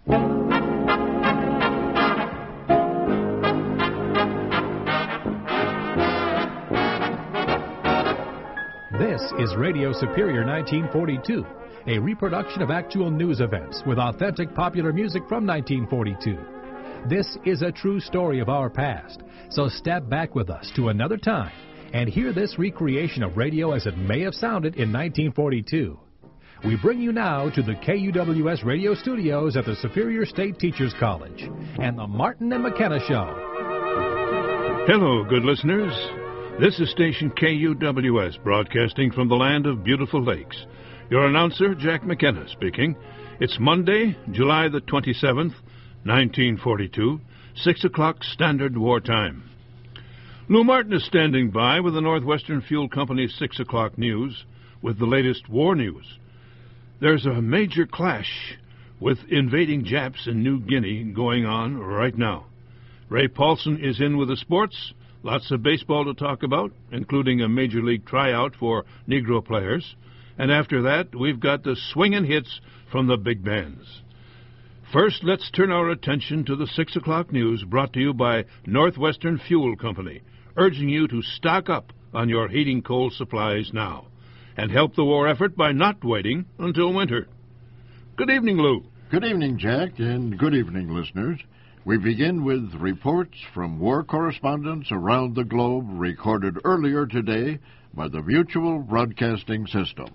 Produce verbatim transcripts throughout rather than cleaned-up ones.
This is Radio Superior nineteen forty-two, a reproduction of actual news events with authentic popular music from nineteen forty-two. This is a true story of our past, so step back with us to another time and hear this recreation of radio as it may have sounded in nineteen forty-two. We bring you now to the K U W S radio studios at the Superior State Teachers College and the Martin and McKenna Show. Hello, good listeners. This is station K U W S, broadcasting from the land of beautiful lakes. Your announcer, Jack McKenna, speaking. It's Monday, July the twenty-seventh, nineteen forty-two, six o'clock Standard Wartime. Lou Martin is standing by with the Northwestern Fuel Company's six o'clock news with the latest war news. There's a major clash with invading Japs in New Guinea going on right now. Ray Paulson is in with the sports. Lots of baseball to talk about, including a major league tryout for Negro players. And after that, we've got the swinging hits from the big bands. First, let's turn our attention to the six o'clock news brought to you by Northwestern Fuel Company, urging you to stock up on your heating coal supplies now and help the war effort by not waiting until winter. Good evening, Lou. Good evening, Jack, and good evening, listeners. We begin with reports from war correspondents around the globe recorded earlier today by the Mutual Broadcasting System.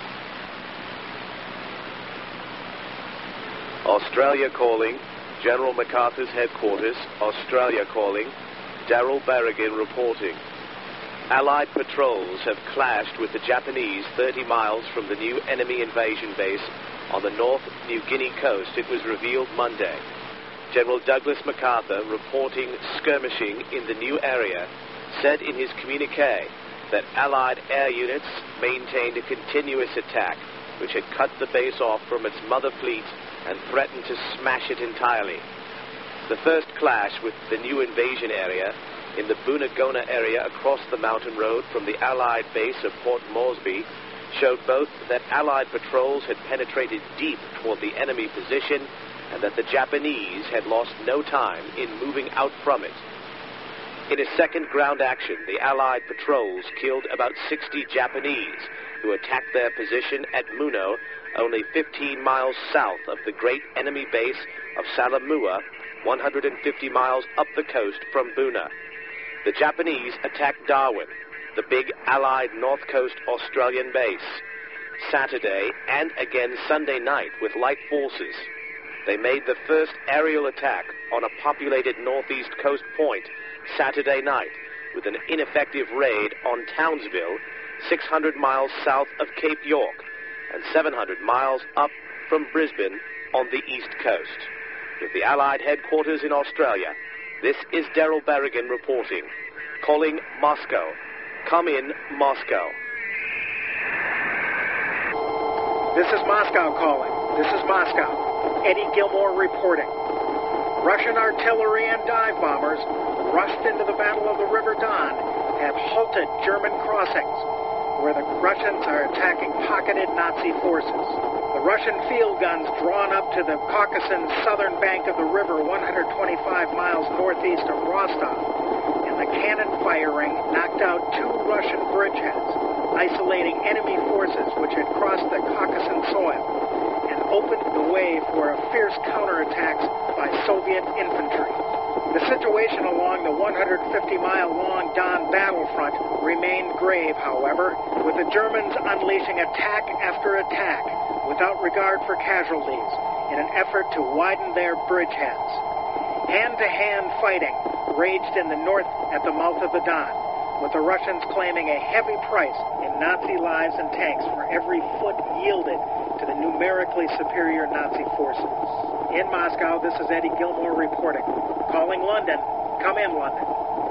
Australia calling. General MacArthur's headquarters. Australia calling. Darrell Berrigan reporting. Allied patrols have clashed with the Japanese thirty miles from the new enemy invasion base on the North New Guinea coast, it was revealed Monday. General Douglas MacArthur, reporting skirmishing in the new area, said in his communique that Allied air units maintained a continuous attack, which had cut the base off from its mother fleet and threatened to smash it entirely. The first clash with the new invasion area in the Bunagona area across the mountain road from the Allied base of Port Moresby showed both that Allied patrols had penetrated deep toward the enemy position and that the Japanese had lost no time in moving out from it. In a second ground action, the Allied patrols killed about sixty Japanese who attacked their position at Muno, only fifteen miles south of the great enemy base of Salamua, one hundred fifty miles up the coast from Buna. The Japanese attacked Darwin, the big Allied North Coast Australian base, Saturday and again Sunday night with light forces. They made the first aerial attack on a populated northeast coast point Saturday night with an ineffective raid on Townsville, six hundred miles south of Cape York and seven hundred miles up from Brisbane on the east coast. With the Allied headquarters in Australia, this is Darrell Berrigan reporting. Calling Moscow. Come in, Moscow. This is Moscow calling. This is Moscow. Eddie Gilmore reporting. Russian artillery and dive bombers rushed into the Battle of the River Don have halted German crossings, where the Russians are attacking pocketed Nazi forces. The Russian field guns drawn up to the Caucasus southern bank of the river one hundred twenty-five miles northeast of Rostov, and the cannon firing knocked out two Russian bridgeheads, isolating enemy forces which had crossed the Caucasus soil, and opened the way for a fierce counterattacks by Soviet infantry. The situation along the one hundred fifty mile long Don battlefront remained grave, however, with the Germans unleashing attack after attack without regard for casualties in an effort to widen their bridgeheads. Hand-to-hand fighting raged in the north at the mouth of the Don, with the Russians claiming a heavy price in Nazi lives and tanks for every foot yielded to the numerically superior Nazi forces. In Moscow, this is Eddie Gilmore reporting. Calling London. Come in, London.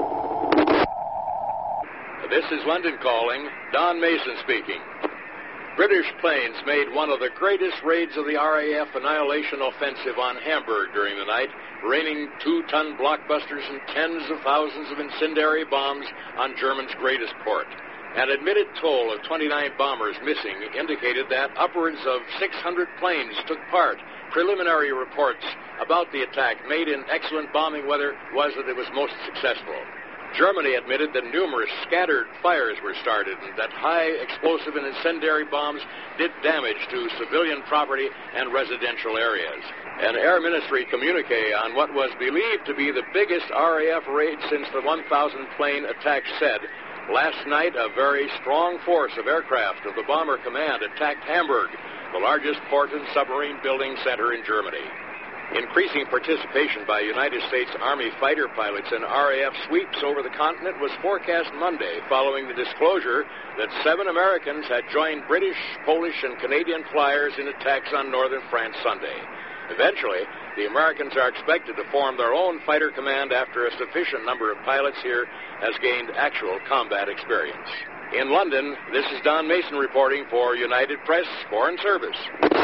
This is London calling. Don Mason speaking. British planes made one of the greatest raids of the R A F annihilation offensive on Hamburg during the night, raining two-ton blockbusters and tens of thousands of incendiary bombs on Germany's greatest port. An admitted toll of twenty-nine bombers missing indicated that upwards of six hundred planes took part preliminary reports about the attack made in excellent bombing weather was that it was most successful. Germany admitted that numerous scattered fires were started and that high explosive and incendiary bombs did damage to civilian property and residential areas. An Air Ministry communique on what was believed to be the biggest R A F raid since the one thousand plane attack said, last night a very strong force of aircraft of the Bomber Command attacked Hamburg, the largest port and submarine building center in Germany. Increasing participation by United States Army fighter pilots in R A F sweeps over the continent was forecast Monday following the disclosure that seven Americans had joined British, Polish, and Canadian flyers in attacks on northern France Sunday. Eventually, the Americans are expected to form their own fighter command after a sufficient number of pilots here has gained actual combat experience. In London, this is Don Mason reporting for United Press Foreign Service.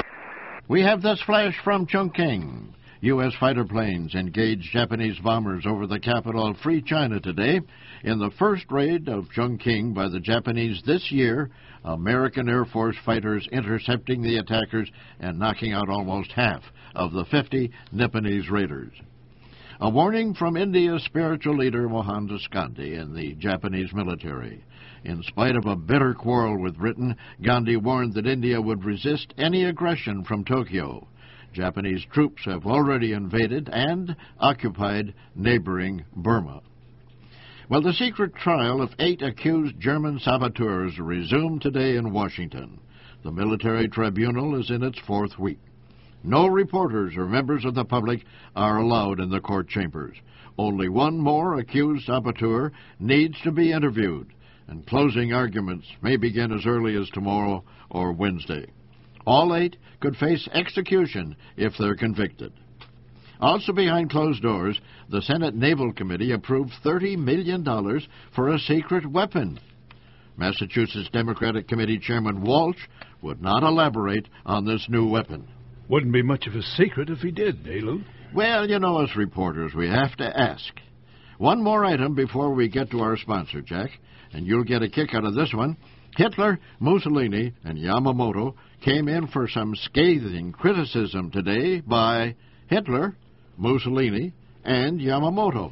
We have this flash from Chongqing. U S fighter planes engaged Japanese bombers over the capital of Free China today. In the first raid of Chongqing by the Japanese this year, American Air Force fighters intercepting the attackers and knocking out almost half of the fifty Nipponese raiders. A warning from India's spiritual leader Mohandas Gandhi and the Japanese military. In spite of a bitter quarrel with Britain, Gandhi warned that India would resist any aggression from Tokyo. Japanese troops have already invaded and occupied neighboring Burma. Well, the secret trial of eight accused German saboteurs resumed today in Washington. The military tribunal is in its fourth week. No reporters or members of the public are allowed in the court chambers. Only one more accused saboteur needs to be interviewed, and closing arguments may begin as early as tomorrow or Wednesday. All eight could face execution if they're convicted. Also behind closed doors, the Senate Naval Committee approved thirty million dollars for a secret weapon. Massachusetts Democratic Committee Chairman Walsh would not elaborate on this new weapon. Wouldn't be much of a secret if he did, eh, Lou? Well, you know, as reporters, we have to ask. One more item before we get to our sponsor, Jack, and you'll get a kick out of this one. Hitler, Mussolini, and Yamamoto came in for some scathing criticism today by Hitler, Mussolini, and Yamamoto.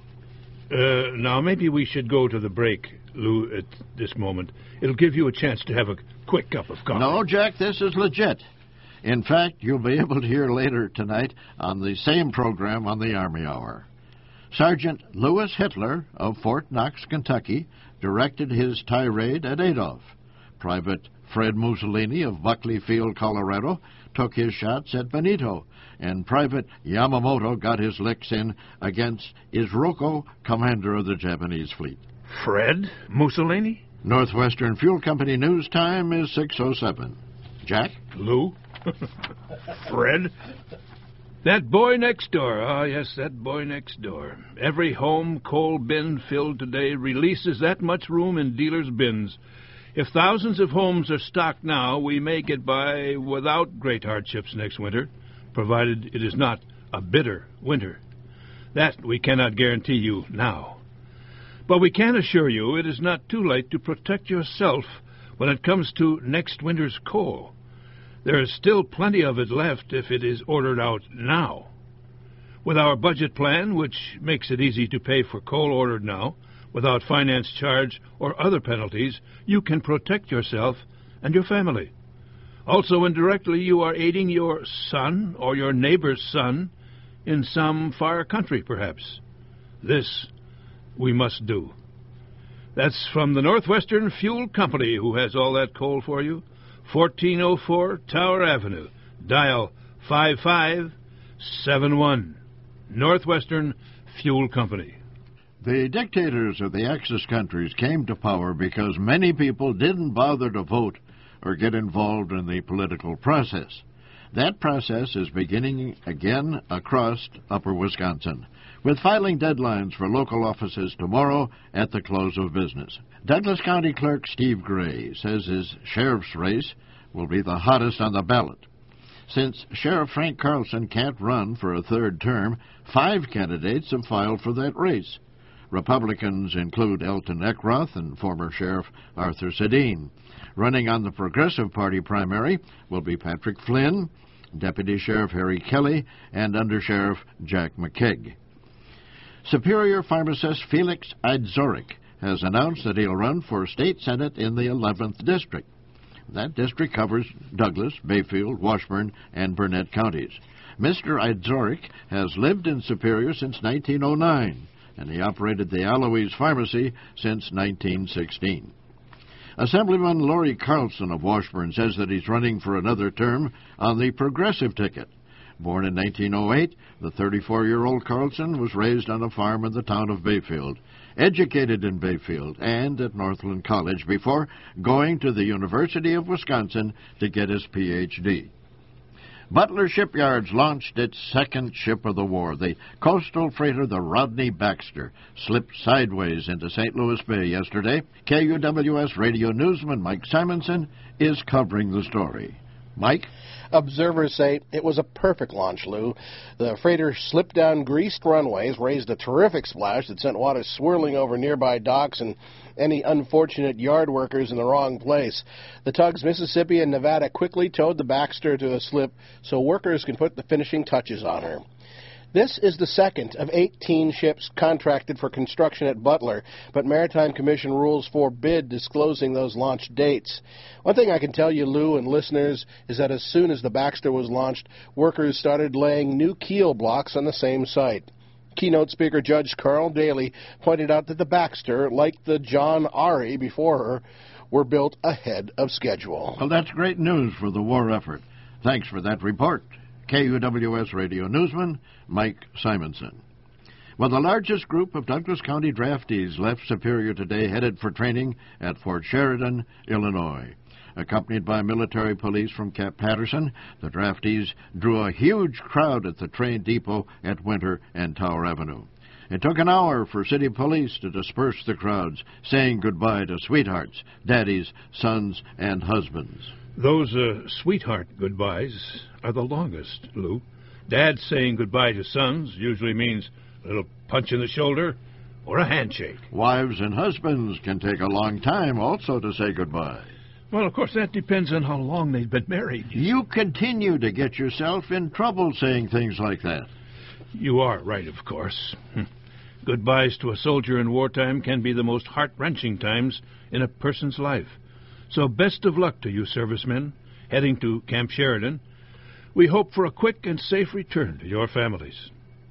Uh, now, maybe we should go to the break, Lou, at this moment. It'll give you a chance to have a quick cup of coffee. No, Jack, this is legit. In fact, you'll be able to hear later tonight on the same program on the Army Hour. Sergeant Louis Hitler of Fort Knox, Kentucky, directed his tirade at Adolf. Private Fred Mussolini of Buckley Field, Colorado, took his shots at Benito, and Private Yamamoto got his licks in against Isroko, commander of the Japanese fleet. Fred Mussolini? Northwestern Fuel Company news time is six oh seven. Jack? Lou? Fred? That boy next door. Ah, yes, that boy next door. Every home coal bin filled today releases that much room in dealers' bins. If thousands of homes are stocked now, we may get by without great hardships next winter, provided it is not a bitter winter. That we cannot guarantee you now. But we can assure you it is not too late to protect yourself when it comes to next winter's coal. There is still plenty of it left if it is ordered out now. With our budget plan, which makes it easy to pay for coal ordered now, without finance charge or other penalties, you can protect yourself and your family. Also, indirectly, you are aiding your son or your neighbor's son in some far country, perhaps. This we must do. That's from the Northwestern Fuel Company, who has all that coal for you. fourteen oh four Tower Avenue. Dial five five seven one. Northwestern Fuel Company. The dictators of the Axis countries came to power because many people didn't bother to vote or get involved in the political process. That process is beginning again across Upper Wisconsin, with filing deadlines for local offices tomorrow at the close of business. Douglas County Clerk Steve Gray says his sheriff's race will be the hottest on the ballot. Since Sheriff Frank Carlson can't run for a third term, five candidates have filed for that race. Republicans include Elton Eckroth and former Sheriff Arthur Sedin. Running on the Progressive Party primary will be Patrick Flynn, Deputy Sheriff Harry Kelly, and Undersheriff Jack McKeag. Superior pharmacist Felix Idzorik has announced that he'll run for state senate in the eleventh District. That district covers Douglas, Bayfield, Washburn, and Burnett counties. Mister Idzorik has lived in Superior since nineteen oh nine, and he operated the Alois Pharmacy since nineteen sixteen. Assemblyman Laurie Carlson of Washburn says that he's running for another term on the Progressive ticket. Born in nineteen oh eight, the thirty-four-year-old Carlson was raised on a farm in the town of Bayfield, educated in Bayfield and at Northland College before going to the University of Wisconsin to get his P H D. Butler Shipyards launched its second ship of the war. The coastal freighter, the Rodney Baxter, slipped sideways into Saint Louis Bay yesterday. K U W S radio newsman Mike Simonson is covering the story. Mike? Observers say it was a perfect launch, Lou. The freighter slipped down greased runways, raised a terrific splash that sent water swirling over nearby docks and any unfortunate yard workers in the wrong place. The tugs Mississippi and Nevada quickly towed the Baxter to a slip so workers can put the finishing touches on her. This is the second of eighteen ships contracted for construction at Butler, but Maritime Commission rules forbid disclosing those launch dates. One thing I can tell you, Lou, and listeners, is that as soon as the Baxter was launched, workers started laying new keel blocks on the same site. Keynote speaker Judge Carl Daly pointed out that the Baxter, like the John Ari before her, were built ahead of schedule. Well, that's great news for the war effort. Thanks for that report. K U W S radio newsman Mike Simonson. Well, the largest group of Douglas County draftees left Superior today, headed for training at Fort Sheridan, Illinois. Accompanied by military police from Camp Patterson, the draftees drew a huge crowd at the train depot at Winter and Tower Avenue. It took an hour for city police to disperse the crowds, saying goodbye to sweethearts, daddies, sons, and husbands. Those uh, sweetheart goodbyes are the longest, Lou. Dad saying goodbye to sons usually means a little punch in the shoulder or a handshake. Wives and husbands can take a long time also to say goodbye. Well, of course, that depends on how long they've been married. You continue to get yourself in trouble saying things like that. You are right, of course. Goodbyes to a soldier in wartime can be the most heart-wrenching times in a person's life. So best of luck to you servicemen heading to Camp Sheridan. We hope for a quick and safe return to your families.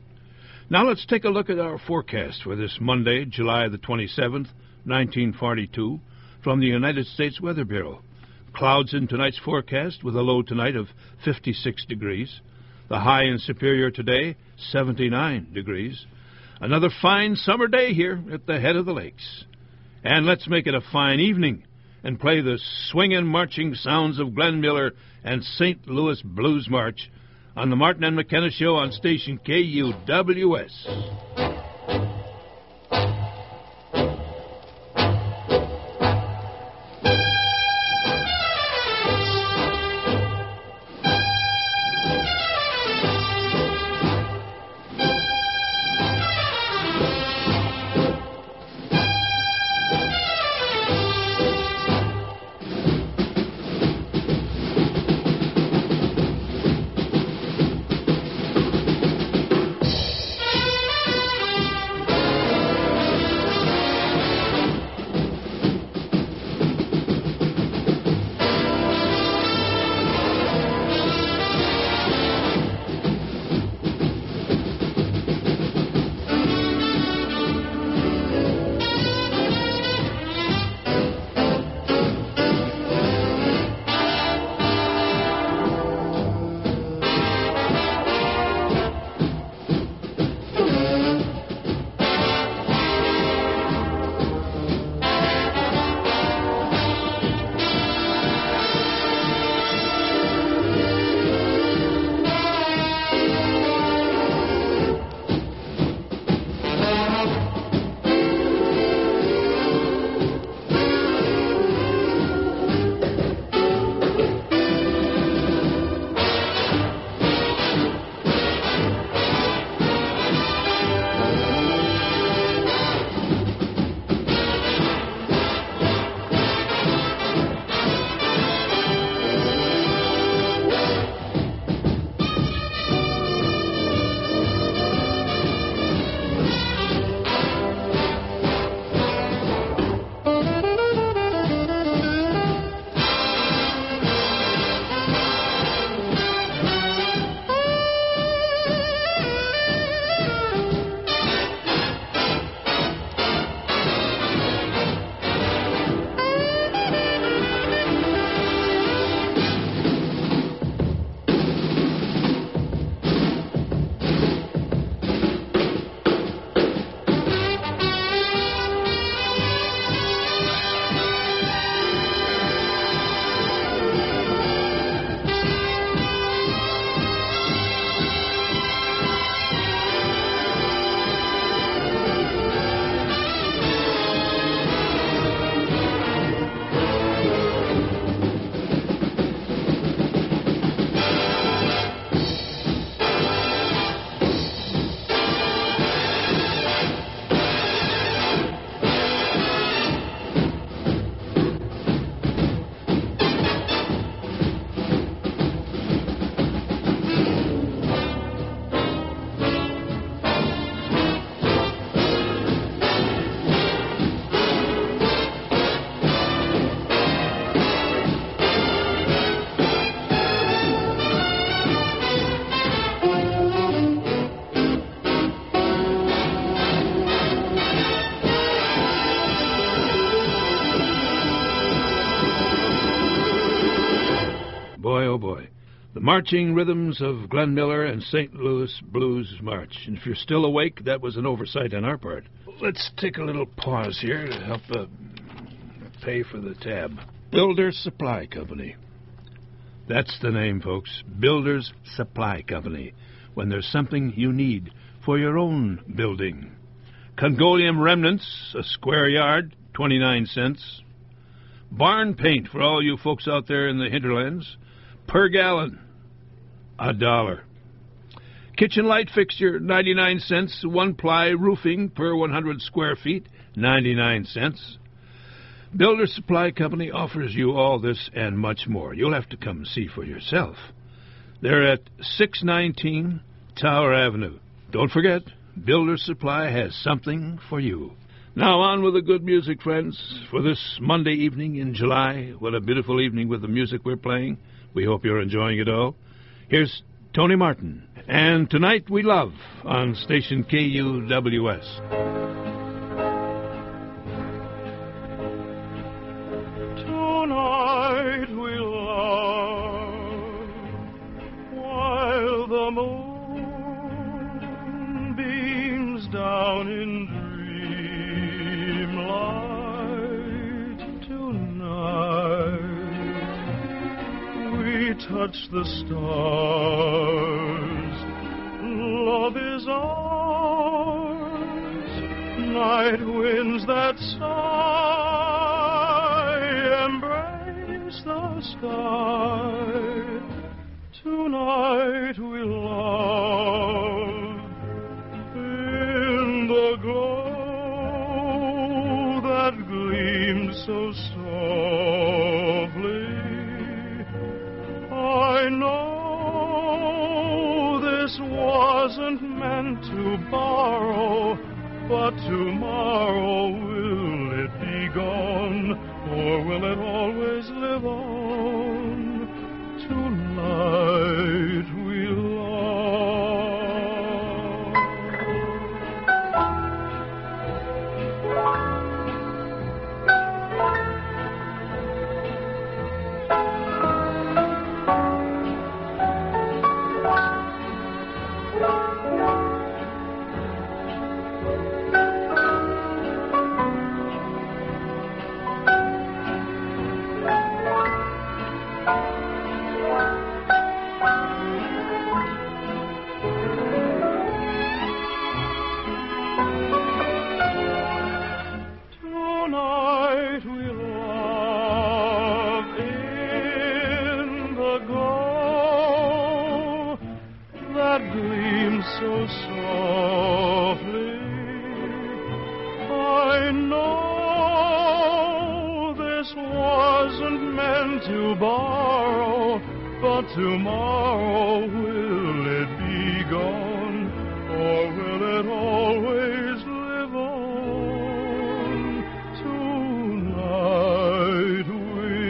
Now let's take a look at our forecast for this Monday, July the twenty-seventh, nineteen forty-two, from the United States Weather Bureau. Clouds in tonight's forecast with a low tonight of fifty-six degrees. The high in Superior today, seventy-nine degrees. Another fine summer day here at the head of the lakes. And let's make it a fine evening and play the swinging marching sounds of Glenn Miller and Saint Louis Blues March on the Martin and McKenna Show on station K U W S. marching rhythms of Glenn Miller and Saint Louis Blues March. And if you're still awake, that was an oversight on our part. Let's take a little pause here to help uh, pay for the tab. Builders Supply Company. That's the name, folks. Builders Supply Company. When there's something you need for your own building. Congolium remnants, a square yard, twenty-nine cents. Barn paint for all you folks out there in the hinterlands, per gallon, a dollar. Kitchen light fixture, ninety-nine cents. One-ply roofing per one hundred square feet, ninety-nine cents. Builder Supply Company offers you all this and much more. You'll have to come see for yourself. They're at six nineteen Tower Avenue. Don't forget, Builder Supply has something for you. Now on with the good music, friends. For this Monday evening in July, what a beautiful evening with the music we're playing. We hope you're enjoying it all. Here's Tony Martin, and Tonight We Love on station K U W S. Tonight we love while the moon beams down in touch the stars. Love is ours. Night winds that sigh embrace the sky. Tonight we love in the glow that gleams so softly. I know this wasn't meant to borrow, but tomorrow will it be gone, or will it always live on? Tonight we so softly. I know this wasn't meant to borrow, but tomorrow will it be gone, or will it always live on? Tonight we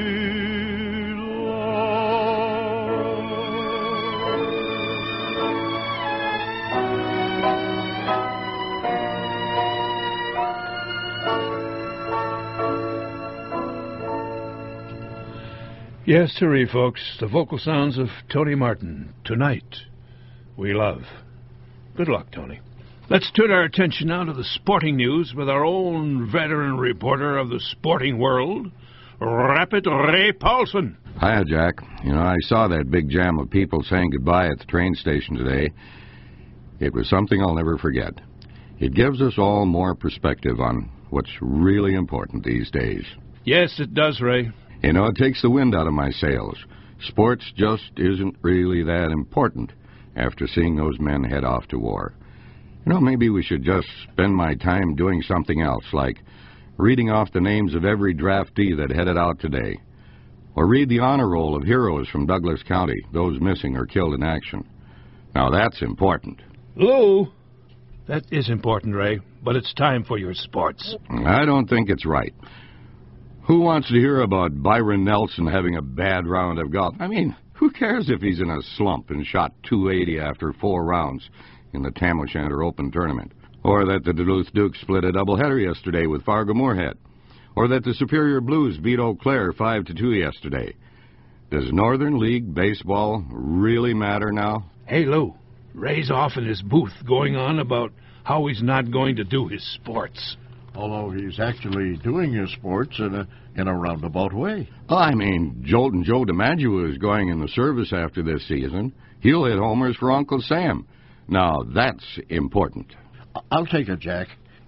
Yes, sirree, folks, the vocal sounds of Tony Martin. Tonight we love. Good luck, Tony. Let's turn our attention now to the sporting news with our own veteran reporter of the sporting world, Rapid Ray Paulson. Hiya, Jack. You know, I saw that big jam of people saying goodbye at the train station today. It was something I'll never forget. It gives us all more perspective on what's really important these days. Yes, it does, Ray. You know, it takes the wind out of my sails. Sports just isn't really that important after seeing those men head off to war. You know, maybe we should just spend my time doing something else, like reading off the names of every draftee that headed out today, or read the honor roll of heroes from Douglas County, those missing or killed in action. Now, that's important. Lou, that is important, Ray, but it's time for your sports. I don't think it's right. Who wants to hear about Byron Nelson having a bad round of golf? I mean, who cares if he's in a slump and shot two eighty after four rounds in the Tam O'Shanter Open Tournament? Or that the Duluth Dukes split a doubleheader yesterday with Fargo Moorhead? Or that the Superior Blues beat Eau Claire five to two yesterday? Does Northern League baseball really matter now? Hey, Lou, Ray's off in his booth going on about how he's not going to do his sports. Although he's actually doing his sports in a in a roundabout way. Oh, I mean, Joltin' Joe DiMaggio is going in the service after this season. He'll hit homers for Uncle Sam. Now, that's important. I'll take it, Jack.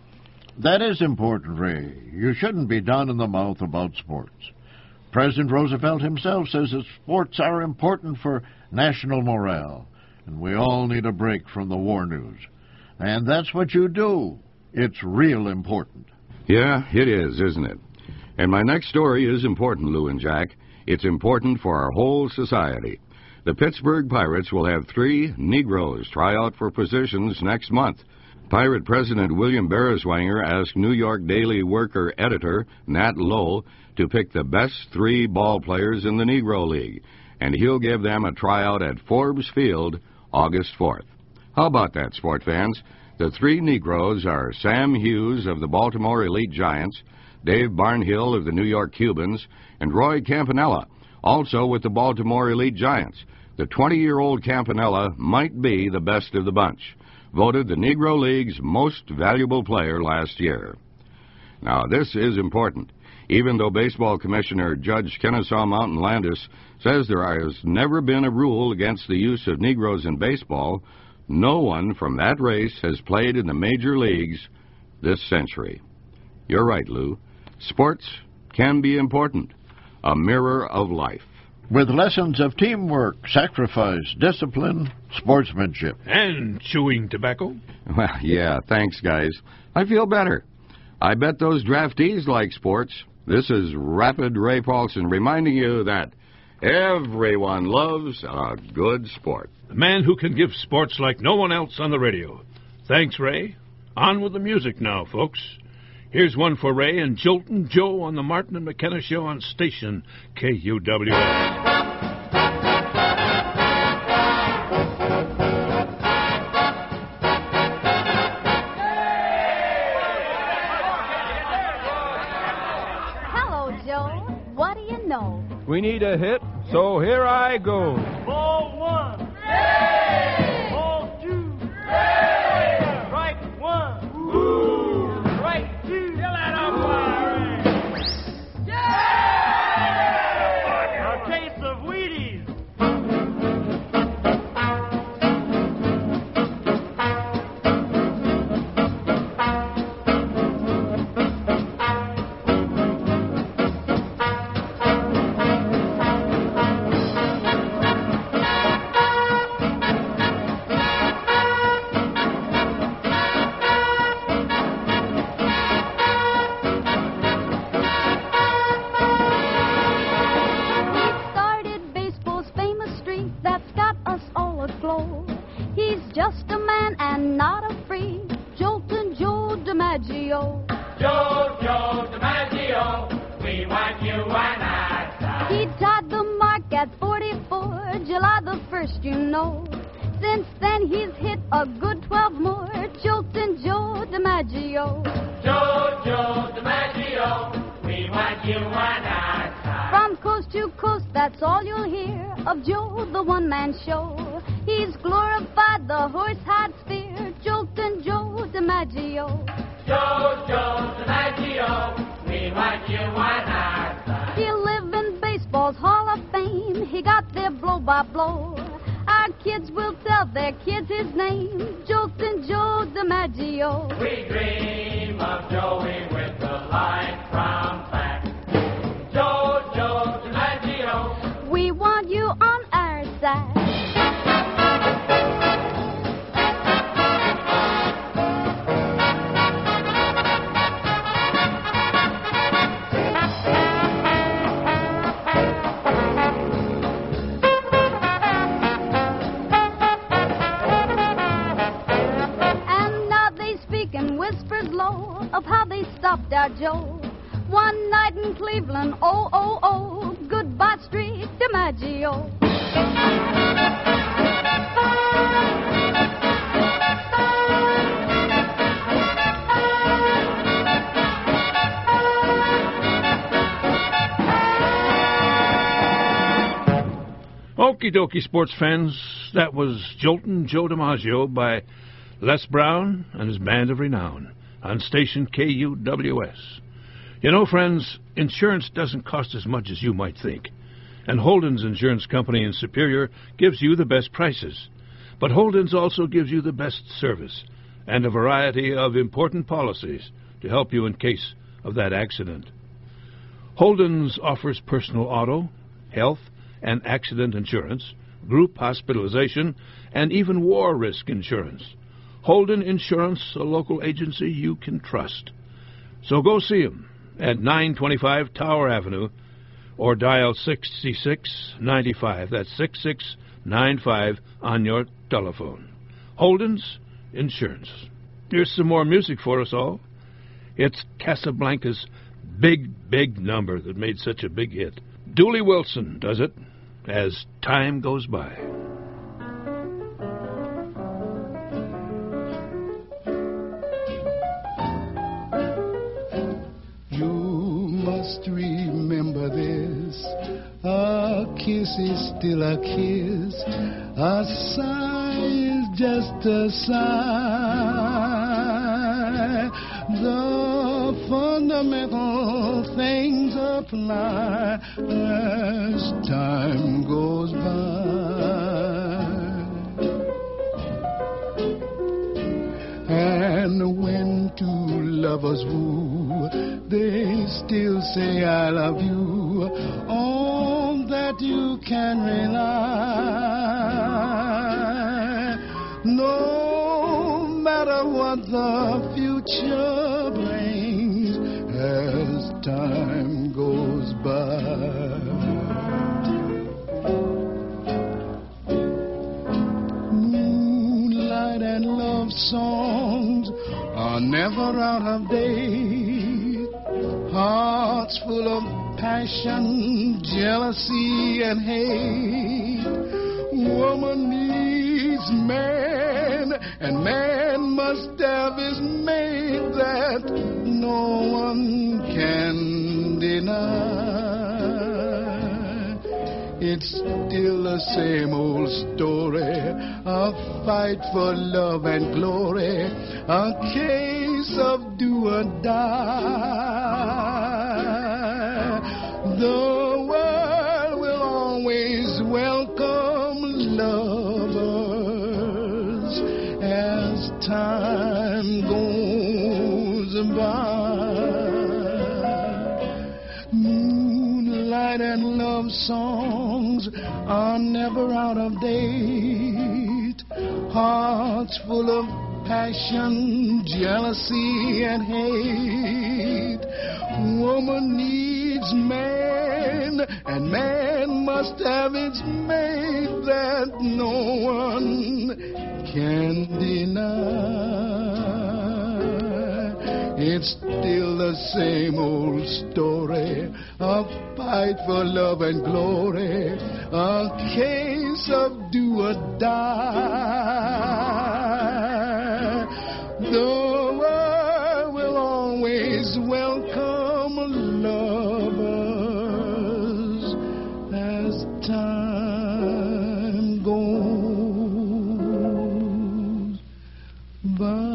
That is important, Ray. You shouldn't be down in the mouth about sports. President Roosevelt himself says that sports are important for national morale, and we all need a break from the war news. And that's what you do. It's real important. Yeah, it is, isn't it? And my next story is important, Lou and Jack. It's important for our whole society. The Pittsburgh Pirates will have three Negroes try out for positions next month. Pirate President William Bereswanger asked New York Daily Worker editor Nat Lowe to pick the best three ball players in the Negro League, and he'll give them a tryout at Forbes Field August fourth. How about that, sport fans? The three Negroes are Sam Hughes of the Baltimore Elite Giants, Dave Barnhill of the New York Cubans, and Roy Campanella, also with the Baltimore Elite Giants. The twenty-year-old Campanella might be the best of the bunch, voted the Negro League's most valuable player last year. Now, this is important. Even though Baseball Commissioner Judge Kennesaw Mountain Landis says there has never been a rule against the use of Negroes in baseball, no one from that race has played in the major leagues this century. You're right, Lou. Sports can be important. A mirror of life. With lessons of teamwork, sacrifice, discipline, sportsmanship. And chewing tobacco. Well, yeah, thanks, guys. I feel better. I bet those draftees like sports. This is Rapid Ray Paulson reminding you that everyone loves a good sport. The man who can give sports like no one else on the radio. Thanks, Ray. On with the music now, folks. Here's one for Ray and Joltin' Joe on the Martin and McKenna Show on station K U W S. Hello, Joe. What do you know? We need a hit, so here I go. Ball one. Hey! Ball two. Hey! Strike one. Ooh. Strike two. Kill that umpire. Yeah! A case of Wheaties. Just a man and not a freak, Joltin' Joe DiMaggio. Joe, Joe DiMaggio, we want you and I. He tied the mark at forty-four, July the first, you know. Since then he's hit a good twelve more, Joltin' Joe DiMaggio. Joe, Joe DiMaggio, we want you and I. From coast to coast, that's all you'll hear of Joe, the one-man show. He's glorified the horse-hide steer, Joltin' Joe DiMaggio. Joe, Joe DiMaggio, we want you and I. He'll live in baseball's Hall of Fame. He got there blow by blow. Our kids will tell their kids his name, Joltin' Joe DiMaggio. We dream of Joey with the light from back. Joe, Joe DiMaggio, we want you on our side. Of how they stopped our Joe. One night in Cleveland, oh, oh, oh, goodbye street DiMaggio. Okie dokie, sports fans. That was Joltin' Joe DiMaggio by Les Brown and his band of renown on station K U W S. You know, friends, insurance doesn't cost as much as you might think. And Holden's Insurance Company in Superior gives you the best prices. But Holden's also gives you the best service and a variety of important policies to help you in case of that accident. Holden's offers personal auto, health, and accident insurance, group hospitalization, and even war risk insurance. Holden Insurance, a local agency you can trust. So go see him at nine twenty-five Tower Avenue or dial six six nine five. That's six six nine five on your telephone. Holden's Insurance. Here's some more music for us all. It's Casablanca's Big, Big Number that made such a big hit. Dooley Wilson does it as time goes by. Must remember this. A kiss is still a kiss. A sigh is just a sigh. The fundamental things apply as time goes by. And when two lovers woo, they still say I love you, on that you can rely. No matter what the future brings as time goes by. Moonlight and love songs are never out of date. Hearts full of passion, jealousy, and hate. Woman needs man, and man must have his mate that no one can deny. It's still the same old story, a fight for love and glory, a case of do or die. The world will always welcome lovers as time goes by. Moonlight and love songs are never out of date. Hearts full of passion, jealousy, and hate. Woman needs man, and man must have its mate that no one can deny. It's still the same old story, a fight for love and glory, a case of do or die. The world will always welcome lovers as time goes by.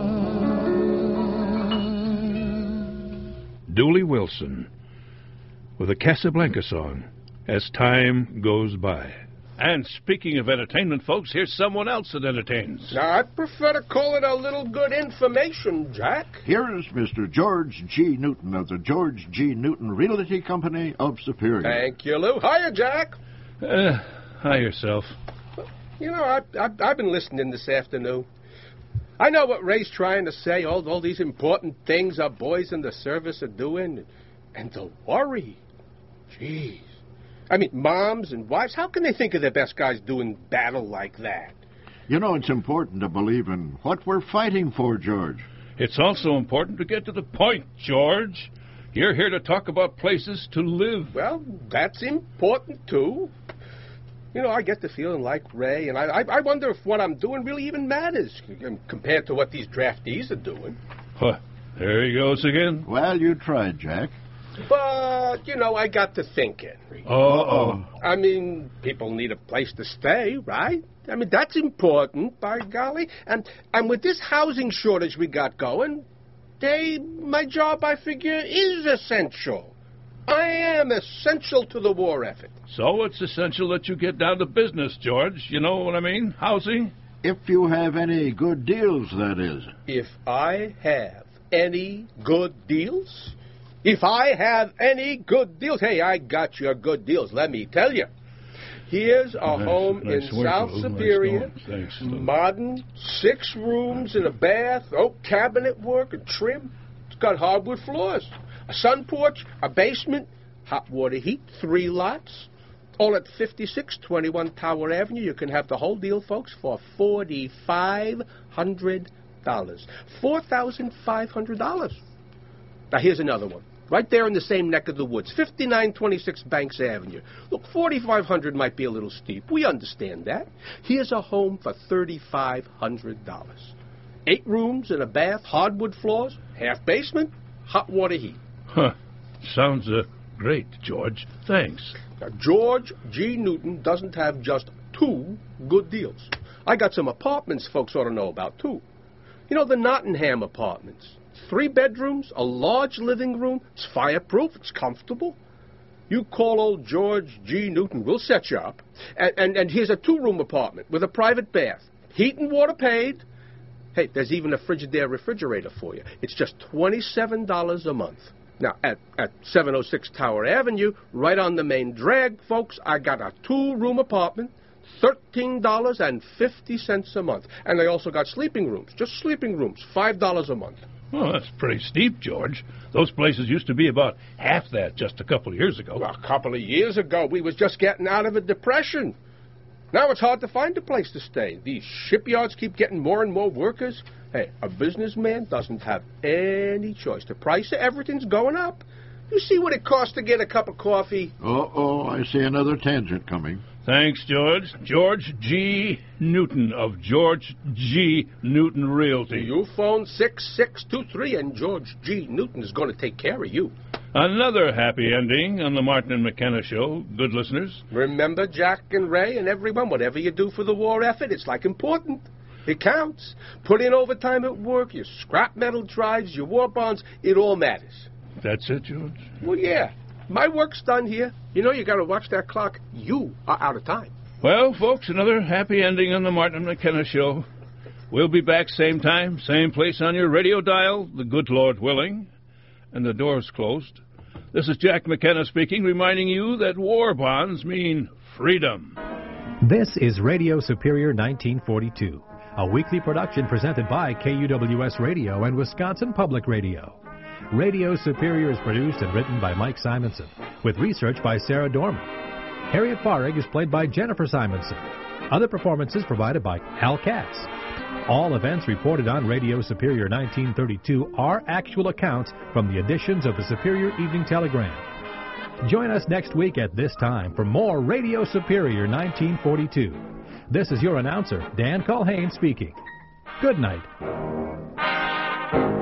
Dooley Wilson with a Casablanca song, As Time Goes By. And speaking of entertainment, folks, here's someone else that entertains. Now, I prefer to call it a little good information, Jack. Here is Mister George G. Newton of the George G. Newton Realty Company of Superior. Thank you, Lou. Hiya, Jack. Uh, hi yourself. You know, I, I, I've been listening this afternoon. I know what Ray's trying to say, all, all these important things our boys in the service are doing, and the worry. Jeez. I mean, moms and wives, how can they think of their best guys doing battle like that? You know, it's important to believe in what we're fighting for, George. It's also important to get to the point, George. You're here to talk about places to live. Well, that's important, too. You know, I get the feeling like Ray, and I, I, I wonder if what I'm doing really even matters compared to what these draftees are doing. Huh, there he goes again. Well, you tried, Jack. But, you know, I got to thinking. Uh-oh. I mean, people need a place to stay, right? I mean, that's important, by golly. And and with this housing shortage we got going, hey, my job, I figure, is essential. I am essential to the war effort. So it's essential that you get down to business, George. You know what I mean? Housing? If you have any good deals, that is. If I have any good deals? If I have any good deals? Hey, I got your good deals, let me tell you. Here's a nice, home nice in work, South Lou. Superior. Nice Thanks, Lou. Modern, six rooms and a bath, oak cabinet work and trim. It's got hardwood floors, a sun porch, a basement, hot water heat, three lots. All at fifty-six twenty-one Tower Avenue. You can have the whole deal, folks, for four thousand five hundred dollars. four thousand five hundred dollars. Now, here's another one. Right there in the same neck of the woods, fifty-nine twenty-six Banks Avenue. Look, four thousand five hundred dollars might be a little steep. We understand that. Here's a home for three thousand five hundred dollars. Eight rooms and a bath, hardwood floors, half basement, hot water heat. Huh. Sounds uh, great, George. Thanks. Now, George G. Newton doesn't have just two good deals. I got some apartments folks ought to know about, too. You know, the Nottingham apartments. Three bedrooms, a large living room. It's fireproof. It's comfortable. You call old George G. Newton. We'll set you up. And, and, and here's a two-room apartment with a private bath. Heat and water paid. Hey, there's even a Frigidaire refrigerator for you. It's just twenty-seven dollars a month. Now, at, at seven oh six Tower Avenue, right on the main drag, folks, I got a two-room apartment, thirteen dollars and fifty cents a month. And they also got sleeping rooms, just sleeping rooms, five dollars a month. Well, that's pretty steep, George. Those places used to be about half that just a couple of years ago. Well, a couple of years ago, we was just getting out of a depression. Now it's hard to find a place to stay. These shipyards keep getting more and more workers. Hey, a businessman doesn't have any choice. The price of everything's going up. You see what it costs to get a cup of coffee? Uh-oh, I see another tangent coming. Thanks, George. George G. Newton of George G. Newton Realty. You phone six six two three and George G. Newton is going to take care of you. Another happy ending on the Martin and McKenna Show, good listeners. Remember, Jack and Ray and everyone, whatever you do for the war effort, it's like important. It counts. Put in overtime at work, your scrap metal drives, your war bonds, it all matters. That's it, George? Well, yeah. My work's done here. You know, you got to watch that clock. You are out of time. Well, folks, another happy ending on the Martin and McKenna Show. We'll be back same time, same place on your radio dial, the good Lord willing. And the door's closed. This is Jack McKenna speaking, reminding you that war bonds mean freedom. This is Radio Superior nineteen forty-two, a weekly production presented by K U W S Radio and Wisconsin Public Radio. Radio Superior is produced and written by Mike Simonson, with research by Sarah Dorman. Harriet Farrig is played by Jennifer Simonson. Other performances provided by Hal Katz. All events reported on Radio Superior nineteen thirty-two are actual accounts from the editions of the Superior Evening Telegram. Join us next week at this time for more Radio Superior nineteen forty-two. This is your announcer, Dan Culhane, speaking. Good night.